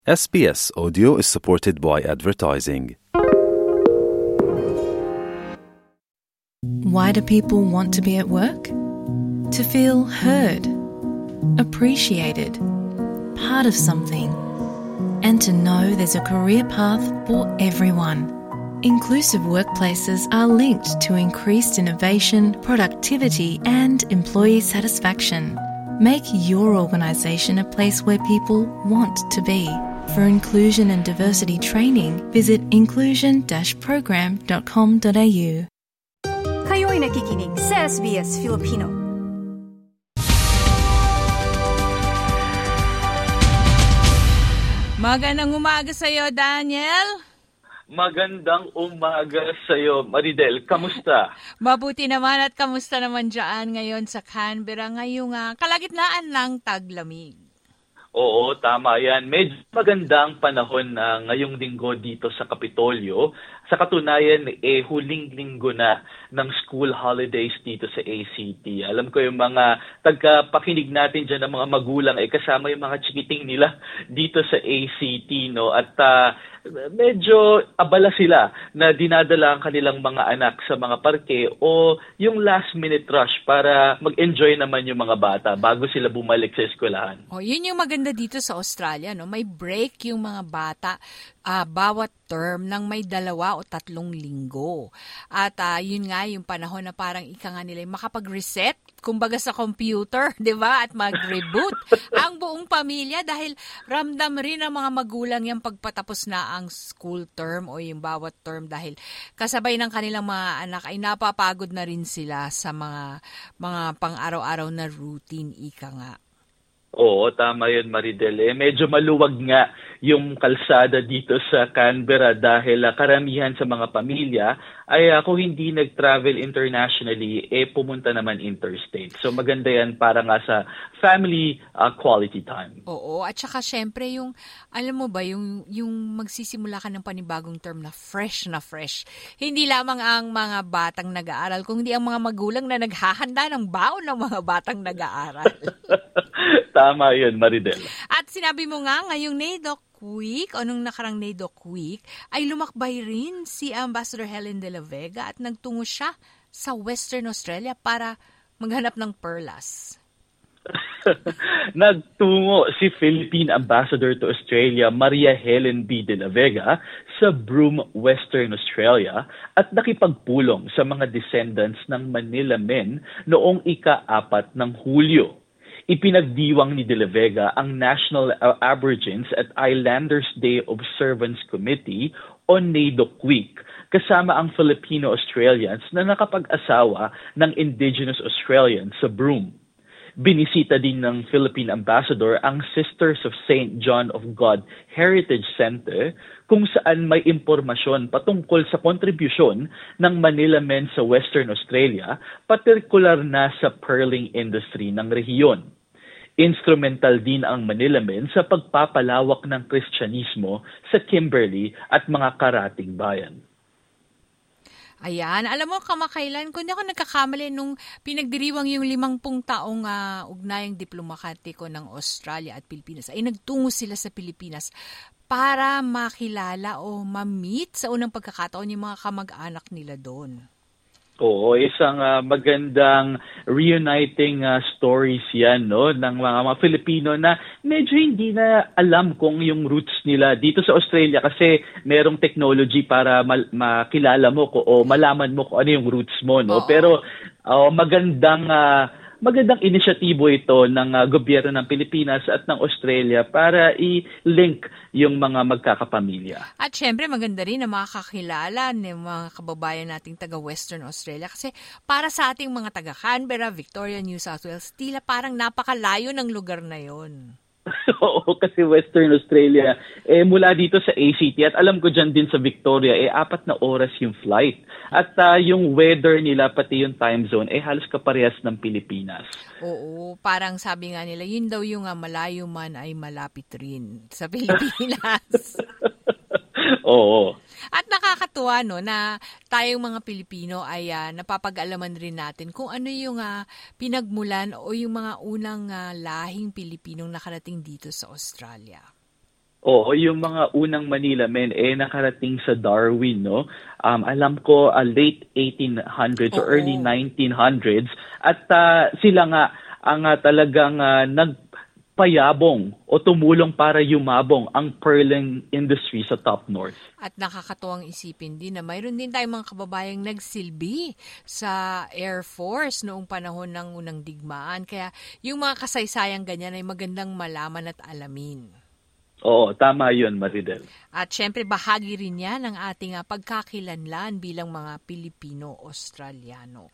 SBS Audio is supported by advertising. Why do people want to be at work? To feel heard, appreciated, part of something, and to know there's a career path for everyone. Inclusive workplaces are linked to increased innovation, productivity, and employee satisfaction. Make your organisation a place where people want to be. For inclusion and diversity training, visit inclusion-program.com.au. Kayo'y nakikinig sa SBS Filipino. Magandang umaga sa iyo, Daniel. Magandang umaga sa iyo, Maridel. Kamusta? Mabuti naman at kamusta naman dyan ngayon sa Canberra ngayong kalagitnaan ng taglamig? Oo, tama yan. Medyo magandang panahon na ngayong linggo dito sa Kapitolyo. Sa katunayan, huling linggo na ng school holidays dito sa ACT. Alam ko yung mga tagapakinig natin dyan ng mga magulang, kasama yung mga chikiting nila dito sa ACT, no? At medyo abala sila na dinadala ang kanilang mga anak sa mga parke o yung last minute rush para mag-enjoy naman yung mga bata bago sila bumalik sa eskwelahan. Oh, yun yung maganda dito sa Australia, no? May break yung mga bata bawat term ng may 2 o 3 linggo. At yun nga yung panahon na parang ika nga nila makapag-reset, kumbaga sa computer, di ba? At mag-reboot ang buong pamilya dahil ramdam rin ng mga magulang yung pagpatapos na ang school term o yung bawat term dahil kasabay ng kanilang mga anak ay napapagod na rin sila sa mga pang-araw-araw na routine, ika nga. Oo, tama yun, Maridel. Medyo maluwag nga yung kalsada dito sa Canberra dahil karamihan sa mga pamilya ay kung hindi nag-travel internationally, pumunta naman interstate. So maganda yan para nga sa family quality time. Oo, at saka syempre yung, alam mo ba, yung magsisimula ka ng panibagong term na fresh. Hindi lamang ang mga batang nag-aaral, kundi ang mga magulang na naghahanda ng baon ng mga batang nag-aaral. Tama yun, Maridel. At sinabi mo nga, ngayong NAIDOC Week, o nung nakarang NAIDOC Week, ay lumakbay rin si Ambassador Helen de la Vega at nagtungo siya sa Western Australia para maghanap ng perlas. Nagtungo si Philippine Ambassador to Australia, Maria Helen B. de la Vega, sa Broome, Western Australia at nakipagpulong sa mga descendants ng Manila Men noong ika-4 ng Hulyo. Ipinagdiwang ni De La Vega ang National Aborigines at Islanders Day Observance Committee o NAIDOC Week kasama ang Filipino-Australians na nakapag-asawa ng Indigenous Australians sa Broome. Binisita din ng Philippine Ambassador ang Sisters of St. John of God Heritage Center kung saan may impormasyon patungkol sa kontribusyon ng Manila Men sa Western Australia, partikular na sa pearling industry ng rehiyon. Instrumental din ang Manila Men sa pagpapalawak ng Kristyanismo sa Kimberley at mga karating bayan. Ayan, alam mo kamakailan, kung di ako nagkakamali nung pinagdiriwang yung 50 taong ugnayang diplomatiko ng Australia at Pilipinas, ay nagtungo sila sa Pilipinas para makilala o ma-meet sa unang pagkakataon yung mga kamag-anak nila doon. Oo, isang magandang reuniting stories yan, no, ng mga Filipino na medyo hindi na alam kung yung roots nila dito sa Australia kasi merong technology para makilala mo o malaman mo kung ano yung roots mo, no. Oo. Pero magandang inisyatibo ito ng gobyerno ng Pilipinas at ng Australia para i-link yung mga magkakapamilya. At syempre maganda rin na makakakilala ng mga kababayan nating taga-Western Australia kasi para sa ating mga taga-Canberra, Victoria, New South Wales, tila parang napakalayo ng lugar na yon. Oo, kasi Western Australia, mula dito sa ACT at alam ko dyan din sa Victoria, 4 na oras yung flight. At yung weather nila, pati yung time zone, halos kaparehas ng Pilipinas. Oo, parang sabi nga nila, yun daw yung malayo man ay malapit rin sa Pilipinas. Oo. At nakakatuwa no na tayong mga Pilipino ay napapag-alaman rin natin kung ano yung pinagmulan o yung mga unang lahing Pilipinong nakarating dito sa Australia. Oo, yung mga unang Manila Men nakarating sa Darwin, no? Alam ko late 1800s or early 1900s at sila nga ang talagang nagpayabong o tumulong para yumabong ang pearling industry sa Top North. At nakakatuwang isipin din na mayroon din tayong mga kababayang nagsilbi sa Air Force noong panahon ng unang digmaan. Kaya yung mga kasaysayang ganyan ay magandang malaman at alamin. Oo, tama yun, Maridel. At syempre, bahagi rin yan ng ating pagkakilanlan bilang mga Pilipino-Australiano.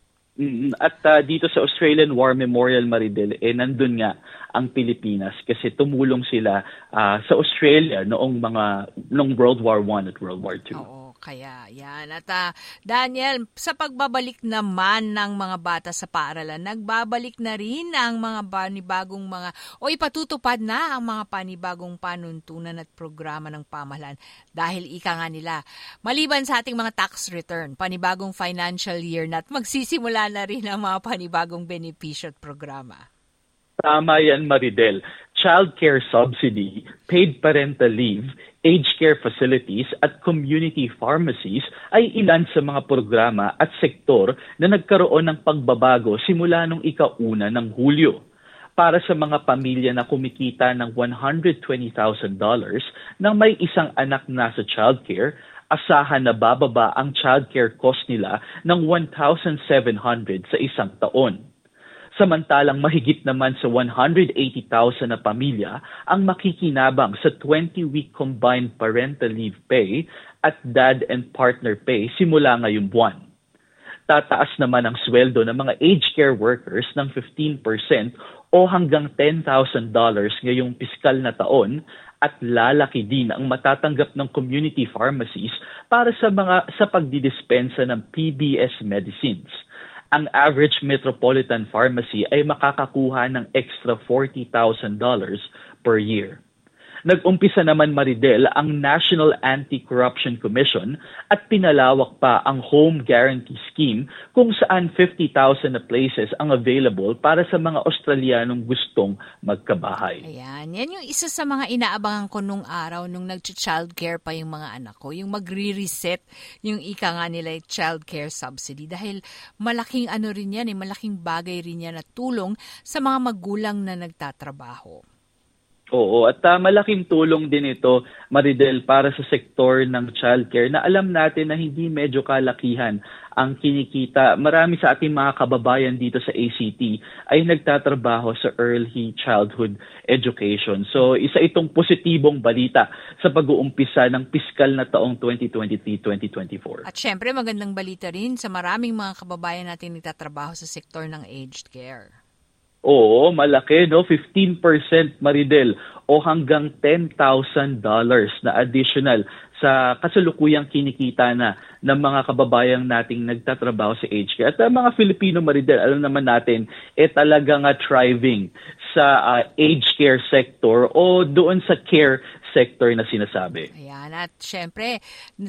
At dito sa Australian War Memorial, Maridel, nandun nga ang Pilipinas kasi tumulong sila sa Australia noong World War I at World War II. Oo, kaya yan. At Daniel, sa pagbabalik naman ng mga bata sa paaralan, nagbabalik na rin ang mga panibagong ipatutupad na ang mga panibagong panuntunan at programa ng pamahalaan dahil ika nga nila. Maliban sa ating mga tax return, panibagong financial year na at magsisimula na rin ang mga panibagong benepisyo at programa. Tama yan, Maridel. Child care subsidy, paid parental leave, aged care facilities at community pharmacies ay ilan sa mga programa at sektor na nagkaroon ng pagbabago simula nung ika-1 ng Hulyo. Para sa mga pamilya na kumikita ng $120,000 nang may isang anak na sa childcare, asahan na bababa ang childcare cost nila ng $1,700 sa isang taon. Samantalang mahigit naman sa 180,000 na pamilya ang makikinabang sa 20-week combined parental leave pay at dad and partner pay simula ngayong buwan. Tataas naman ang sweldo ng mga aged care workers ng 15% o hanggang $10,000 ngayong piskal na taon at lalaki din ang matatanggap ng community pharmacies para sa pagdidispensa ng PBS medicines. Ang average metropolitan pharmacy ay makakakuha ng extra $40,000 per year. Nag-umpisa naman, Maridel, ang National Anti-Corruption Commission at pinalawak pa ang Home Guarantee Scheme kung saan 50,000 na places ang available para sa mga Australianong gustong magkabahay. Ayan, yan yung isa sa mga inaabangan ko nung araw nung nag-childcare pa yung mga anak ko, yung magre-reset yung ika nga nila childcare subsidy dahil malaking rin yan, malaking bagay rin yan at tulong sa mga magulang na nagtatrabaho. Oo, at malaking tulong din ito, Maridel, para sa sektor ng childcare na alam natin na hindi medyo kalakihan ang kinikita. Marami sa ating mga kababayan dito sa ACT ay nagtatrabaho sa early childhood education. So, isa itong positibong balita sa pag-uumpisa ng piskal na taong 2023-2024. At syempre, magandang balita rin sa maraming mga kababayan natin nagtatrabaho sa sektor ng aged care. Oo, malaki, no? 15%, Maridel, o hanggang $10,000 na additional sa kasalukuyang kinikita na ng mga kababayang nating nagtatrabaho sa aged care. At mga Filipino, Maridel, alam naman natin, talagang thriving sa aged care sector o doon sa care sector na sinasabi. Ayan, at syempre,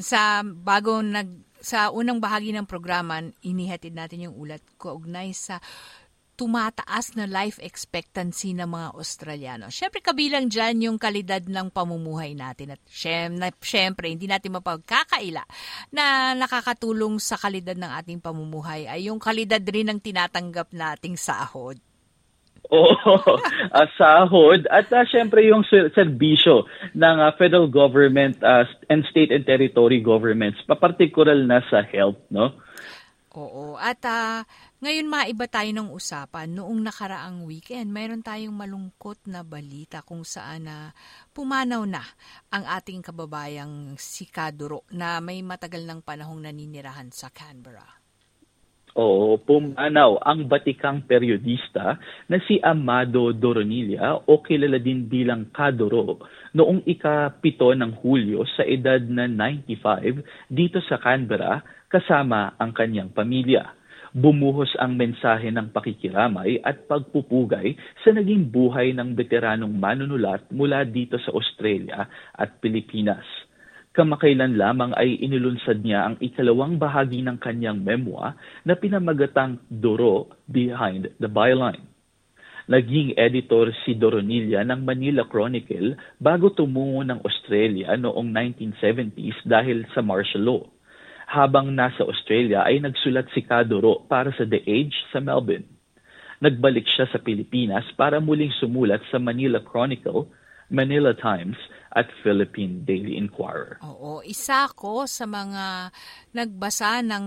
sa unang bahagi ng programa, inihatid natin yung ulat kaugnay sa tumataas na life expectancy ng mga Australiano. Siyempre, kabilang dyan yung kalidad ng pamumuhay natin. At siyempre, hindi natin mapagkakaila na nakakatulong sa kalidad ng ating pamumuhay ay yung kalidad rin ng tinatanggap nating sahod. Oo, sahod at siyempre yung serbisyo ng federal government and state and territory governments, papartikural na sa health, no? Oo, at ngayon maiba tayo ng usapan. Noong nakaraang weekend, mayroon tayong malungkot na balita kung saan pumanaw na ang ating kababayang si Kaduro na may matagal ng panahong naninirahan sa Canberra. Oo, pumanaw ang batikang periodista na si Amado Doronilla o kilala din bilang Kaduro noong ika-7 ng Hulyo sa edad na 95 dito sa Canberra kasama ang kanyang pamilya. Bumuhos ang mensahe ng pakikiramay at pagpupugay sa naging buhay ng veteranong manunulat mula dito sa Australia at Pilipinas. Kamakailan lamang ay inilunsad niya ang ikalawang bahagi ng kanyang memoir na pinamagatang Duro Behind the Byline. Naging editor si Doronilla ng Manila Chronicle bago tumungo ng Australia noong 1970s dahil sa martial law. Habang nasa Australia ay nagsulat si Cadoro para sa The Age sa Melbourne. Nagbalik siya sa Pilipinas para muling sumulat sa Manila Chronicle, Manila Times at Philippine Daily Inquirer. Oo, isa ko sa mga nagbasa ng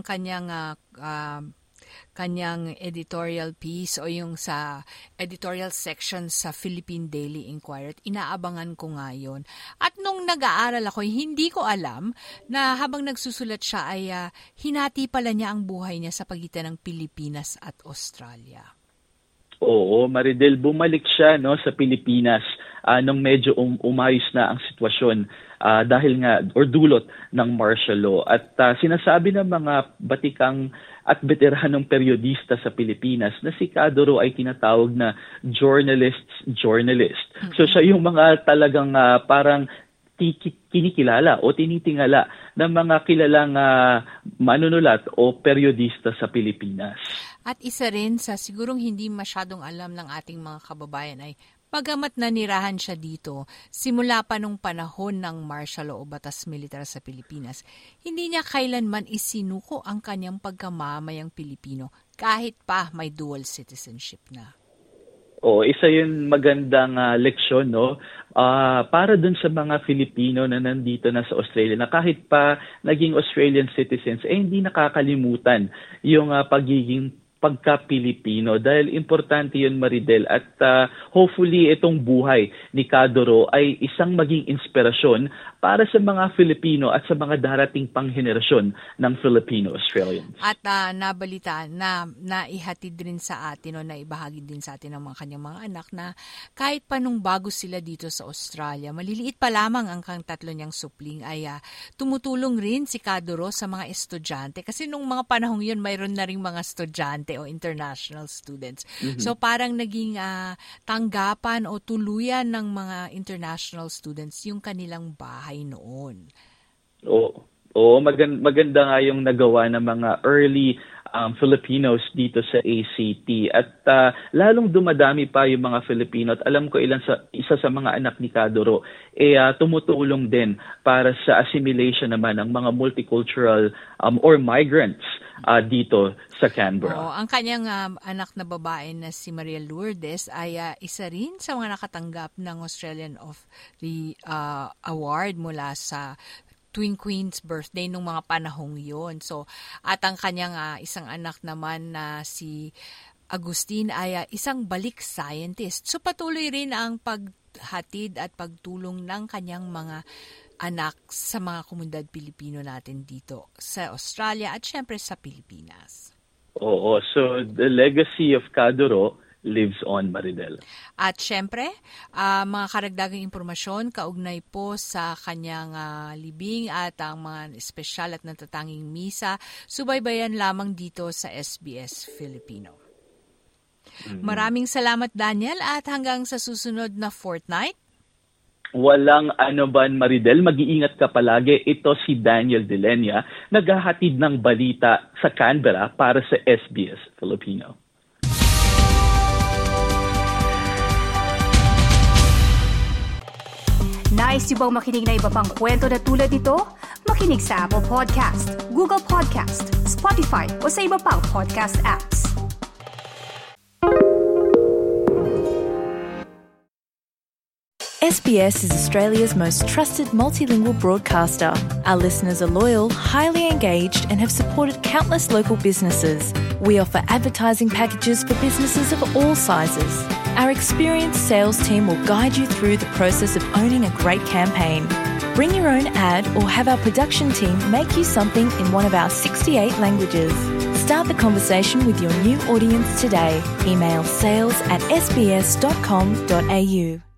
kanyang editorial piece o yung sa editorial section sa Philippine Daily Inquirer. Inaabangan ko nga yun. At nung nag-aaral ako, hindi ko alam na habang nagsusulat siya ay hinati pala niya ang buhay niya sa pagitan ng Pilipinas at Australia. Oo, Maridel, bumalik siya sa Pilipinas nung medyo umayos na ang sitwasyon dahil nga or dulot ng martial law. At sinasabi ng mga batikang at veteranong periodista sa Pilipinas na si Cadoro ay tinatawag na journalist. So siya yung mga talagang parang kinikilala o tinitingala ng mga kilalang manunulat o periodista sa Pilipinas. At isa rin sa sigurong hindi masyadong alam ng ating mga kababayan ay pagamat nanirahan siya dito, simula pa nung panahon ng martial law o batas militar sa Pilipinas, hindi niya kailanman isinuko ang kanyang pagkamamayang Pilipino kahit pa may dual citizenship na. Isa yun magandang leksyon, para dun sa mga Filipino na nandito na sa Australia na kahit pa naging Australian citizens, hindi nakakalimutan yung pagiging pagka-Pilipino dahil importante yun, Maridel, at hopefully itong buhay ni Cadoro ay isang maging inspirasyon para sa mga Filipino at sa mga darating pang henerasyon ng Filipino-Australians. At nabalita na naihatid rin sa atin o naibahagi din sa atin ng mga kanyang mga anak na kahit pa nung bago sila dito sa Australia, maliliit pa lamang ang tatlo niyang supling ay tumutulong rin si Cadoro sa mga estudyante kasi nung mga panahong yun mayroon na rin mga estudyante o international students. Mm-hmm. So parang naging tanggapan o tuluyan ng mga international students yung kanilang bahay noon. Maganda nga yung nagawa ng mga early Filipinos dito sa ACT at lalong dumadami pa yung mga Filipino at alam ko isa sa mga anak ni Cadoro tumutulong din para sa assimilation naman ng mga multicultural or migrants dito sa Canberra. Ang kanyang anak na babae na si Maria Lourdes ay isa rin sa mga nakatanggap ng Australian of the Award mula sa tuwing Queen's birthday nung mga panahong yon. So, at ang kanyang isang anak naman na si Agustin ay isang balik scientist. So, patuloy rin ang paghatid at pagtulong ng kanyang mga anak sa mga komunidad Pilipino natin dito sa Australia at syempre sa Pilipinas. So the legacy of Cadoro lives on, Maridel. At syempre, mga karagdagang impormasyon kaugnay po sa kanyang libing at ang mga espesyal at natatanging misa, subaybayan lamang dito sa SBS Filipino. Mm-hmm. Maraming salamat, Daniel, at hanggang sa susunod na fortnight. Walang anuman, Maridel. Mag-iingat ka palagi. Ito si Daniel Delenya, naghahatid ng balita sa Canberra para sa SBS Filipino. Nice yung bang makinig na iba pang kwento na tulad ito? Makinig sa Apple Podcast, Google Podcast, Spotify o sa iba pang podcast apps. SBS is Australia's most trusted multilingual broadcaster. Our listeners are loyal, highly engaged, and have supported countless local businesses. We offer advertising packages for businesses of all sizes. Our experienced sales team will guide you through the process of owning a great campaign. Bring your own ad or have our production team make you something in one of our 68 languages. Start the conversation with your new audience today. Email sales@sbs.com.au.